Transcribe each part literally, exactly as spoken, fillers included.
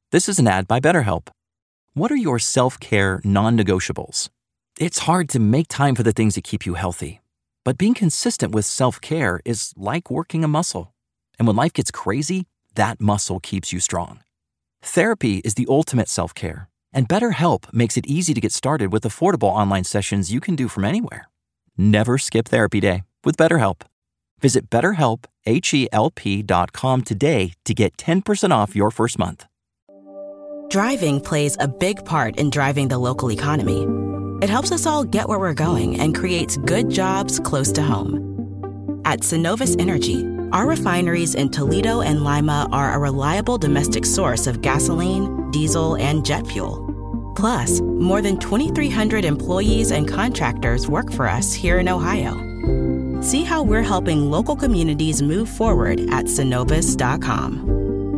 This is an ad by BetterHelp. What are your self-care non-negotiables? It's hard to make time for the things that keep you healthy. But being consistent with self-care is like working a muscle. And when life gets crazy, that muscle keeps you strong. Therapy is the ultimate self-care. And BetterHelp makes it easy to get started with affordable online sessions you can do from anywhere. Never skip therapy day with BetterHelp. Visit betterhelp, H E L P dot com today to get ten percent off your first month. Driving plays a big part in driving the local economy. It helps us all get where we're going and creates good jobs close to home. At Synovus Energy, our refineries in Toledo and Lima are a reliable domestic source of gasoline, diesel, and jet fuel. Plus, more than twenty-three hundred employees and contractors work for us here in Ohio. See how we're helping local communities move forward at synovus dot com.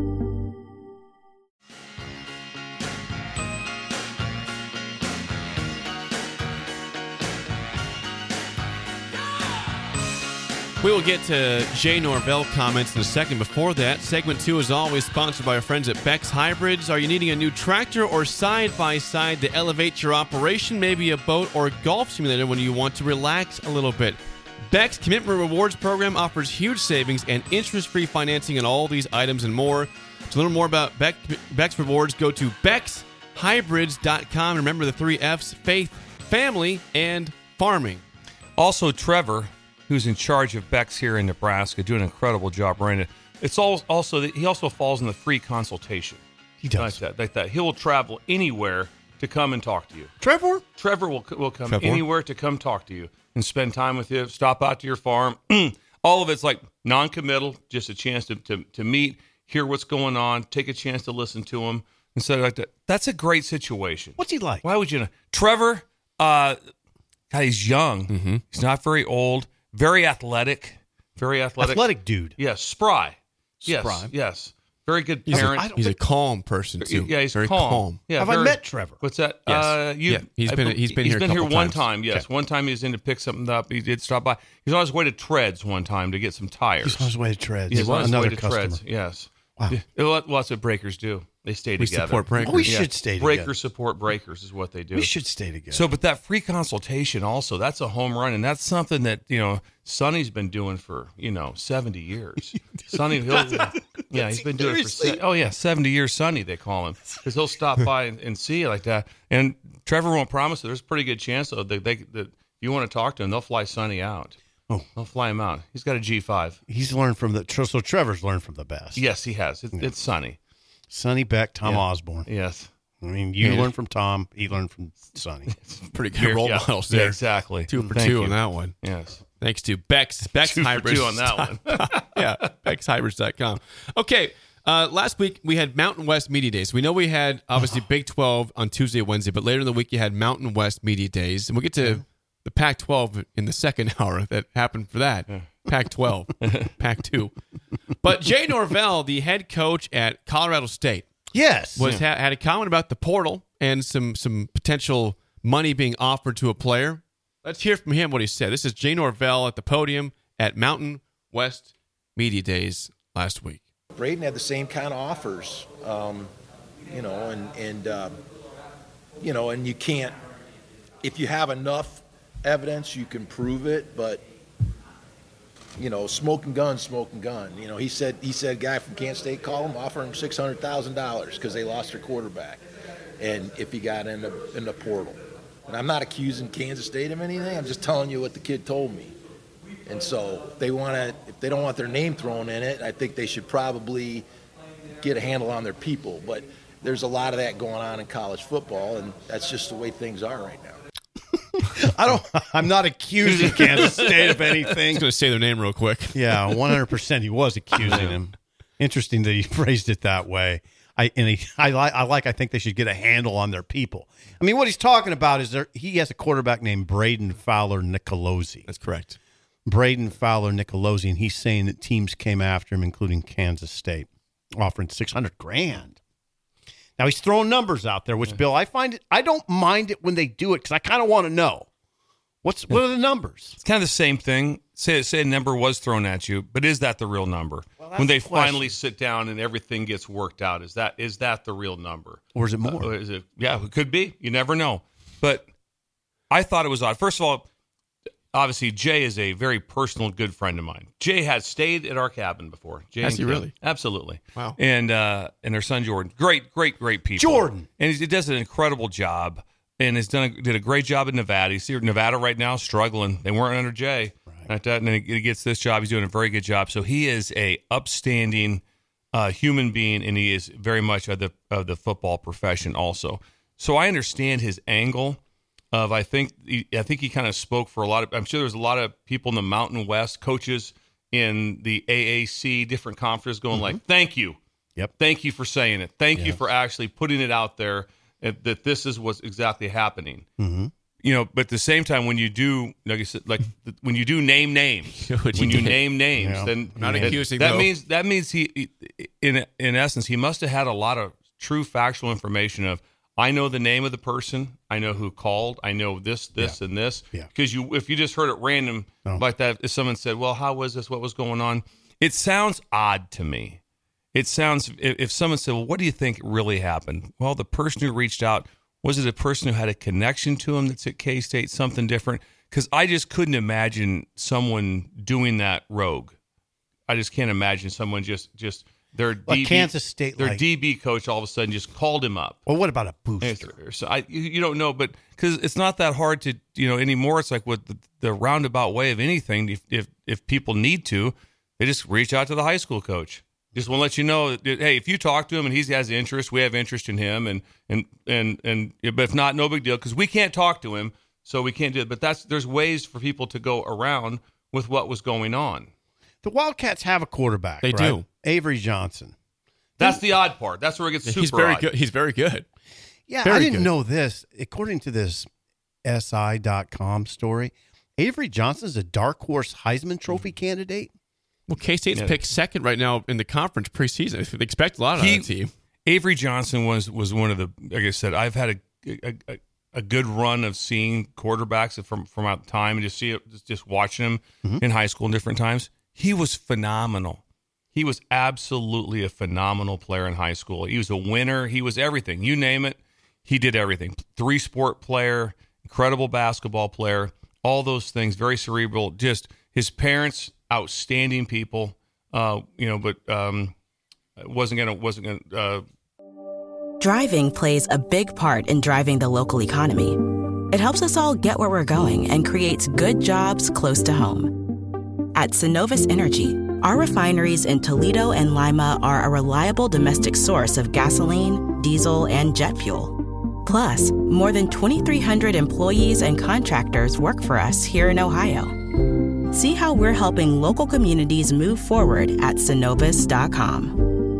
We will get to Jay Norvell comments in a second. Before that, segment two is always sponsored by our friends at Bex Hybrids. Are you needing a new tractor or side-by-side to elevate your operation? Maybe a boat or golf simulator when you want to relax a little bit. Bex Commitment Rewards program offers huge savings and interest-free financing on all these items and more. To learn more about Bex, Bex Rewards, go to bex hybrids dot com. Remember the three F's: faith, family, and farming. Also, Trevor, who's in charge of Bex here in Nebraska, doing an incredible job running it. It's all, also he also falls in the free consultation. He does. Like that, like that. He will travel anywhere to come and talk to you. Trevor? Trevor will will come Trevor? anywhere to come talk to you and spend time with you, stop out to your farm. All of it's like non-committal, just a chance to, to, to meet, hear what's going on, take a chance to listen to him. Instead of like that. That's a great situation. What's he like? Why would you know? Trevor, uh, God, he's young. Mm-hmm. He's not very old. Very athletic. Very athletic. Athletic dude. Yes, spry. Yes, Spry. yes. Very good He's, parent. a, he's a calm person, too. Yeah, he's very calm. calm. Yeah, Have very, I met Trevor? What's that? Yes. Uh, you, Yeah, he's I been- bel- he's been he's here a been here couple one times. time. Yes, Okay. one time he was in to pick something up. He did stop by. He's on his way to Treads one time to get some tires. He's on his way to Treads. He's on his Another way to customer. Treads. Yes. Wow. Yeah, well, that's what breakers do. They stay We together. support breakers. Oh, we Yeah. should stay together. Breakers support breakers is what they do. We should stay together. So, but that free consultation also, that's a home run. And that's something that, you know, Sonny's been doing for, you know, seventy years. Sonny, he'll, yeah, he's been doing it for, se- oh, yeah, seventy years Sonny, they call him. Because he'll stop by and, and see you like that. And Trevor won't promise it. There's a pretty good chance, though, that, they, that if you want to talk to him, they'll fly Sonny out. Oh. They'll fly him out. He's got a G five. He's learned from the, so Trevor's learned from the best. Yes, he has. It, Yeah. It's Sonny. Sonny Beck, Tom Yeah. Osborne. Yes. I mean, you Yeah. learned from Tom. He learned from Sonny. Pretty good role Yeah. models Yeah, there. exactly. Two for Thank two you. on that one. Yes. Thanks to Bex. Bex Two for Hybrids. two on that one. Yeah, bex hybrids dot com. Okay, uh, last week we had Mountain West Media Days. We know we had, obviously, Big twelve on Tuesday and Wednesday, but later in the week you had Mountain West Media Days. And we'll get to the Pac twelve in the second hour that happened for that. Pac twelve, Pac two. But Jay Norvell, the head coach at Colorado State, Yes. was ha- had a comment about the portal and some some potential money being offered to a player. Let's hear from him what he said. This is Jay Norvell at the podium at Mountain West Media Days last week. Braden had the same kind of offers, um, you know, and and uh, you know, and you can't. If you have enough evidence, you can prove it. But you know, smoking gun, smoking gun. You know, he said he said a guy from Kansas State called him, offered him six hundred thousand dollars because they lost their quarterback, and if he got in the in the portal. And I'm not accusing Kansas State of anything. I'm just telling you what the kid told me. And so they want to, if they don't want their name thrown in it, I think they should probably get a handle on their people. But there's a lot of that going on in college football, and that's just the way things are right now. I don't, I'm not accusing Kansas State of I'm anything. just going to say their name real quick. Yeah, one hundred percent he was accusing him. Interesting that he phrased it that way. I and he, I like, I like. I think they should get a handle on their people. I mean, what he's talking about is there. He has a quarterback named Braden Fowler Nicolosi. That's correct. Braden Fowler Nicolosi, and he's saying that teams came after him, including Kansas State, offering six hundred grand. Now he's throwing numbers out there, which Bill, I find it. I don't mind it when they do it because I kind of want to know what's what are the numbers. It's kind of the same thing. say say a number was thrown at you, but is that the real number? Well, that's when they the question. finally sit down and everything gets worked out, is that is that the real number? Or is it more? Uh, is it? Yeah, it could be. You never know. But I thought it was odd. First of all, obviously, Jay is a very personal, good friend of mine. Jay has stayed at our cabin before. Jay Has and he Kim. really? Absolutely. Wow. And uh, and their son Jordan, great, great, great people. Jordan. And he does an incredible job, and has done a, did a great job in Nevada. You see Nevada right now struggling. They weren't under Jay. Right. And then he gets this job. He's doing a very good job. So he is a upstanding uh, human being, and he is very much of the of the football profession also. So I understand his angle. Of I think he, I think he kind of spoke for a lot of. I'm sure there's a lot of people in the Mountain West, coaches in the A A C, different conferences, going Mm-hmm. like, "Thank you, Yep. thank you for saying it. Thank you Yeah. for actually putting it out there that, that this is what's exactly happening." Mm-hmm. You know, but at the same time, when you do, like I said, like when you do name names, What when you you did. name names, Yeah. then Not that, accusing, that though. means that means he, in in essence, he must have had a lot of true factual information of. I know the name of the person. I know who called. I know this, this, Yeah. and this. Yeah. Because you, if you just heard it random No. like that, if someone said, "Well, how was this? What was going on?" It sounds odd to me. It sounds if, if someone said, "Well, what do you think really happened?" Well, the person who reached out, was it a person who had a connection to him that's at K-State, something different? Because I just couldn't imagine someone doing that rogue. I just can't imagine someone just just their Like D B, Kansas State, their like- D B coach all of a sudden just called him up. Well, what about a booster? So I, you you don't know, but because it's not that hard to, you know, anymore. It's like with the, the roundabout way of anything. If, if if people need to, they just reach out to the high school coach. Just want to let you know that, hey, if you talk to him and he has interest, we have interest in him, and and and and but if not, no big deal, because we can't talk to him, so we can't do it. But that's there's ways for people to go around with what was going on. The Wildcats have a quarterback. They right? do. Avery Johnson. That's the odd part. That's where it gets super He's very odd. good. He's very good. Yeah, Very I didn't good. know this. According to this S I dot com story, Avery Johnson is a dark horse Heisman Trophy candidate. Well, K-State's Yeah. picked second right now in the conference preseason. They expect a lot out He- of that team. Avery Johnson was was one of the, like I said, I've had a a, a, a good run of seeing quarterbacks from from out time and just see it, just, just watching him Mm-hmm. in high school in different times. He was phenomenal. He was absolutely a phenomenal player in high school. He was a winner. He was everything. You name it, he did everything. Three sport player, incredible basketball player, all those things. Very cerebral. Just his parents, outstanding people. Uh, you know, but um, wasn't gonna wasn't gonna. Uh, Driving plays a big part in driving the local economy. It helps us all get where we're going and creates good jobs close to home. At Synovus Energy, our refineries in Toledo and Lima are a reliable domestic source of gasoline, diesel, and jet fuel. Plus, more than twenty-three hundred employees and contractors work for us here in Ohio. See how we're helping local communities move forward at synovus dot com.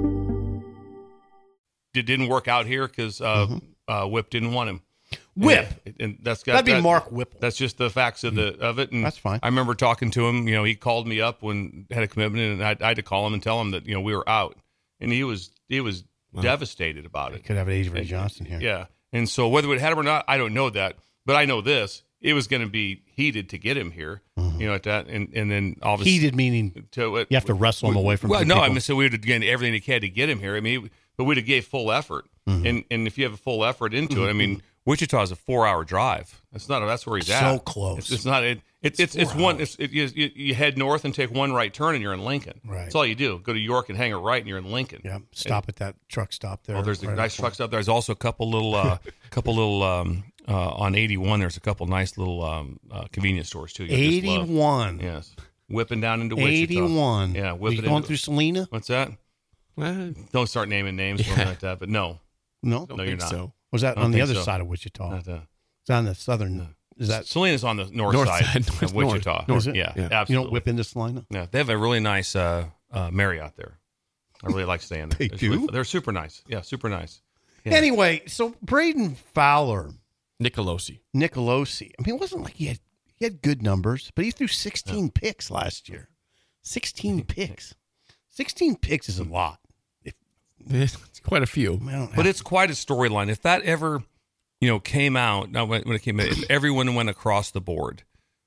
it didn't work out here because uh, uh, Whip didn't want him. Whip. and, and that's got That'd be that- Mark Whipple. That's just the facts of the of it. And That's fine. I remember talking to him. You know, he called me up when had a commitment, and I, I had to call him and tell him that you know we were out, and he was he was devastated about it. Could have Avery Johnson here. Yeah, and so whether it had him or not, I don't know that, but I know this: it was going to be heated to get him here. You know, at that, and and then obviously Heated meaning to it, you have to wrestle him away from Well, some no, people. I mean, so we would have done everything he had to get him here. I mean, but we'd have gave full effort, Mm-hmm. and and if you have a full effort into it, I mean, Wichita is a four-hour drive. That's not. That's where he's So at. close. It's, it's not. It, it, it's it's four one. It's, it, you, you you head north and take one right turn, and you're in Lincoln. Right. That's all you do. Go to York and hang a right, and you're in Lincoln. Yeah, stop at that truck stop there. Oh, there's a right nice up truck stop there. There's also a couple little, uh, couple little um, uh, on eighty-one. There's a couple nice little um, uh, convenience stores too. You'll just love. eighty-one. Yes, whipping down into Wichita. eighty-one. Yeah, Are whipping you going into- through Selena? What's that? Well, Don't start naming names or Yeah. something like that. But no, No. don't No, you're think not. so. Was that I don't on the think other so. side of Wichita? not that. It's on the southern. Is that? Selena's on the north, North side, side, of north, Wichita. north. Is it? Yeah, Yeah. You absolutely. don't whip into Selena? Yeah, they have a really nice uh, uh, Marriott there. I really like staying there. They It's do? really- they're super nice. Yeah, super nice. Yeah. Anyway, so Braden Fowler, Nicolosi. Nicolosi. I mean, it wasn't like he had he had good numbers, but he threw sixteen picks last year. sixteen picks. sixteen picks is a lot. If, It's quite a few. I don't But have- it's quite a storyline. If that ever, you know, came out, now when, when it came out, if everyone went across the board,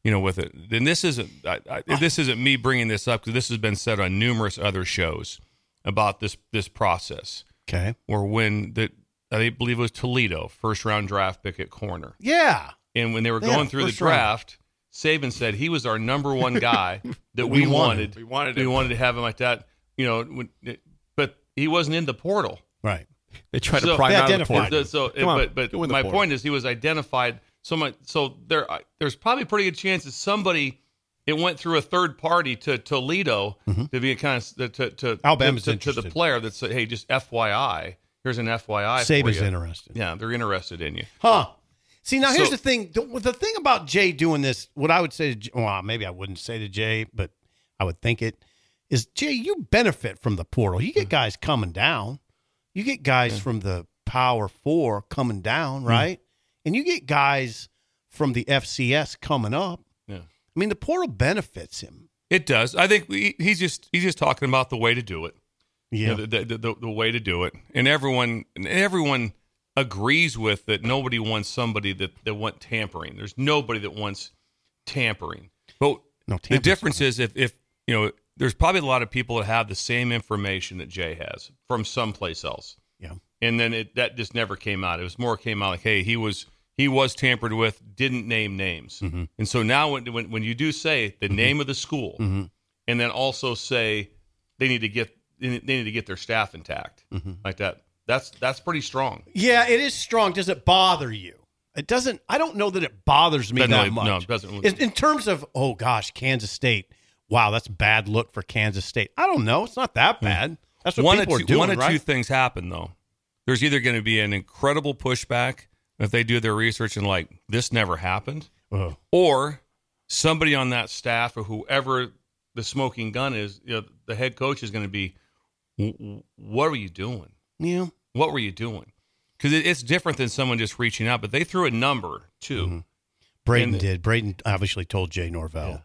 you know, with it. And this isn't I, I, this isn't me bringing this up because this has been said on numerous other shows about this this process. Okay. Or when the I believe it was Toledo, first round draft pick at corner. Yeah. And when they were Yeah, going through the first round. draft, Saban said he was our number one guy that we, We wanted. wanted. We wanted We him. wanted to have him like that. You know, when, but he wasn't in the portal. Right. They tried to So- pry They him out of the identified portal. him. So, Come on, but but go in the my portal. point is he was identified. So much. So there, there's probably a pretty good chance that somebody it went through a third party to Toledo to be a kind of to to Alabama's to, to, to the interested. player that said, hey, just F Y I. Here's an F Y I. for Saban's you. interested. Yeah, they're interested in you. Huh. See, now here's So- the thing. The, the thing about Jay doing this, what I would say to Jay, well, maybe I wouldn't say to Jay, but I would think it, is Jay, you benefit from the portal. You get guys coming down. You get guys from the Power Four coming down, right? And you get guys from the F C S coming up. Yeah. I mean, the portal benefits him. It does. I think we, he's just he's just talking about the way to do it. You Yeah. know, the, the, the the way to do it, and everyone and everyone agrees with that. Nobody wants somebody that that want tampering. There's nobody that wants tampering. But No, the tampering's difference is if if you know, there's probably a lot of people that have the same information that Jay has from someplace else. Yeah. And then it that just never came out. It was more came out like, hey, he was he was tampered with, didn't name names. Mm-hmm. And so now when, when when you do say the name of the school, Mm-hmm. and then also say they need to get they need to get their staff intact Mm-hmm. like that. That's that's pretty strong. Yeah, it is strong. Does it bother you? It doesn't. I don't know that it bothers me Doesn't that really- much. no, it doesn't. In, in terms of, oh gosh, Kansas State. Wow, that's a bad look for Kansas State. I don't know. It's not that bad. That's what one people of two, are doing, one of right? two things happen though. There's either going to be an incredible pushback if they do their research and like this never happened, Ugh. or somebody on that staff or whoever the smoking gun is, you know, the head coach is going to be, "W- what were you doing? Yeah. What were you doing? Because it, it's different than someone just reaching out, but they threw a number too. Mm-hmm. Braden And- did. Braden obviously told Jay Norvell.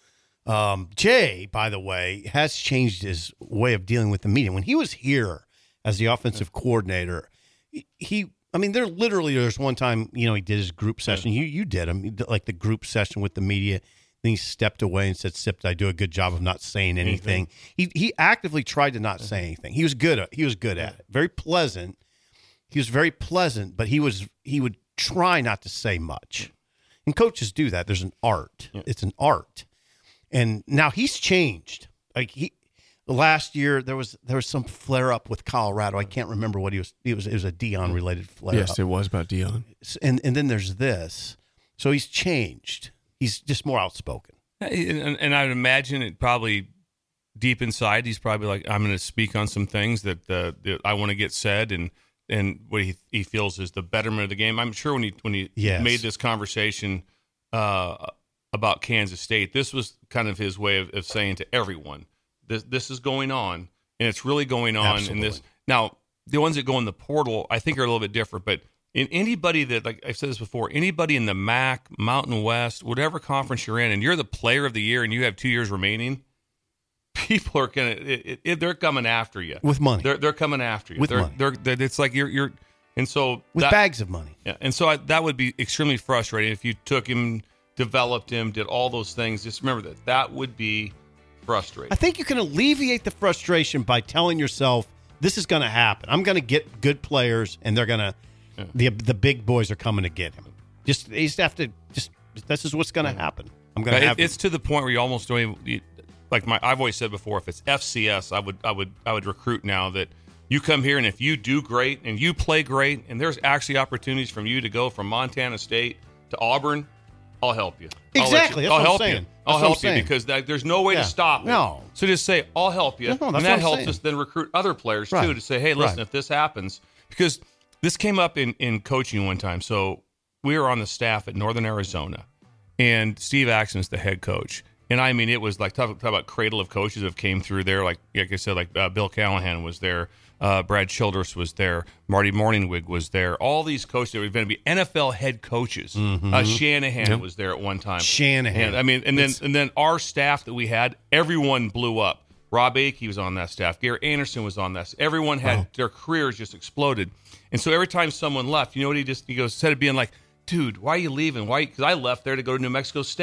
Um, Jay, by the way, has changed his way of dealing with the media. When he was here as the offensive coordinator, he, he I mean, there literally there's one time, you know, he did his group session. You you did him, He did, like the group session with the media. Then he stepped away and said, "Sip, I do a good job of not saying anything." He he actively tried to not say anything. He was good at he was good at it. Very pleasant. He was very pleasant, but he was he would try not to say much. And coaches do that. There's an art. It's an art. And now he's changed. Like he last year there was there was some flare up with Colorado. I can't remember what he was it was it was a Dion related flare Yes, up. it was about Dion. And and then there's this. So he's changed. He's just more outspoken. And, and I would imagine it probably deep inside, he's probably like, I'm going to speak on some things that, uh, that I want to get said, and and what he he feels is the betterment of the game. I'm sure when he when he Yes. made this conversation uh, about Kansas State, this was kind of his way of, of saying to everyone, this this is going on, and it's really going on. Absolutely. And this now, the ones that go in the portal, I think, are a little bit different, but. In anybody that, like I've said this before, anybody in the M A C, Mountain West, whatever conference you're in, and you're the player of the year and you have two years remaining, people are gonna, it, it, they're coming after you With money. They're they're coming after you With they're, money. They're, they're, it's like you're you're, and so With that- bags of money. yeah, and so I, that would be extremely frustrating if you took him, developed him, did all those things. Just remember that that would be frustrating. I think you can alleviate the frustration by telling yourself this is going to happen. I'm going to get good players, and they're going to the the big boys are coming to get him. Just you just have to just this is what's going to happen. I'm going to It- have it's to the point where you almost don't even you, like my I've always said before, if it's F C S, I would I would I would recruit now that you come here and if you do great and you play great and there's actually opportunities from you to go from Montana State to Auburn, I'll help you. I'll let Exactly. you- That's I'll what I'm help saying. you. That's I'll what I'm help you saying. because that, there's no way Yeah. to stop it. No. So just say I'll help you, No, no, that's and that what I'm helps saying. us then recruit other players Right. too to say, hey, listen, Right. if this happens, because this came up in in coaching one time. So we were on the staff at Northern Arizona, and Steve Axon is the head coach. And I mean, it was like talk, talk about cradle of coaches that came through there. Like like I said, like uh, Bill Callahan was there, uh, Brad Childress was there, Marty Morningwig was there. All these coaches that were going to be N F L head coaches. Uh, Shanahan was there at one time. Shanahan. And, I mean, and then and then our staff that we had, everyone blew up. Rob Akey was on that staff. Gary Anderson was on that. Everyone had their careers just exploded. And so every time someone left, you know what he just he goes instead of being like, dude, why are you leaving? Why? Because I left there to go to New Mexico State.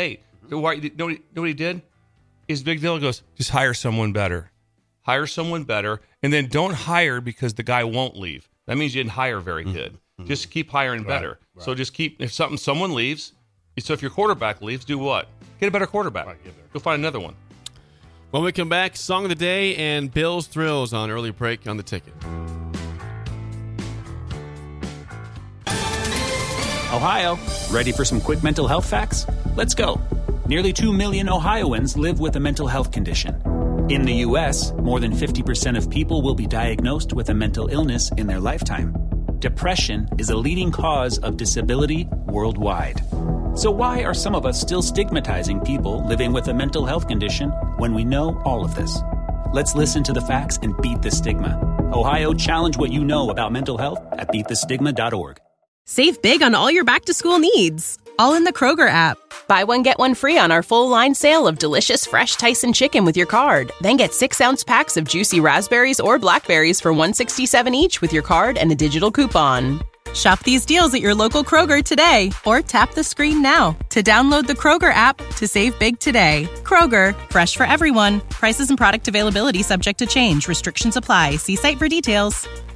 Why? You know, what he, know what he did? His big deal goes, just hire someone better. Hire someone better, and then don't hire because the guy won't leave. That means you didn't hire very good. Mm-hmm. Just keep hiring right, better. Right. So just keep, if something, someone leaves, so if your quarterback leaves, do what? Get a better quarterback. Right, Go find another one. When we come back, Song of the Day and Bill's Thrills on Early Break on the Ticket. Ohio, ready for some quick mental health facts? Let's go. Nearly two million Ohioans live with a mental health condition. In the U S, more than fifty percent of people will be diagnosed with a mental illness in their lifetime. Depression is a leading cause of disability worldwide. So why are some of us still stigmatizing people living with a mental health condition when we know all of this? Let's listen to the facts and beat the stigma. Ohio, challenge what you know about mental health at beat the stigma dot org. Save big on all your back-to-school needs, all in the Kroger app. Buy one, get one free on our full line sale of delicious fresh Tyson chicken with your card. Then get six-ounce packs of juicy raspberries or blackberries for one dollar and sixty-seven cents each with your card and a digital coupon. Shop these deals at your local Kroger today or tap the screen now to download the Kroger app to save big today. Kroger, fresh for everyone. Prices and product availability subject to change. Restrictions apply. See site for details.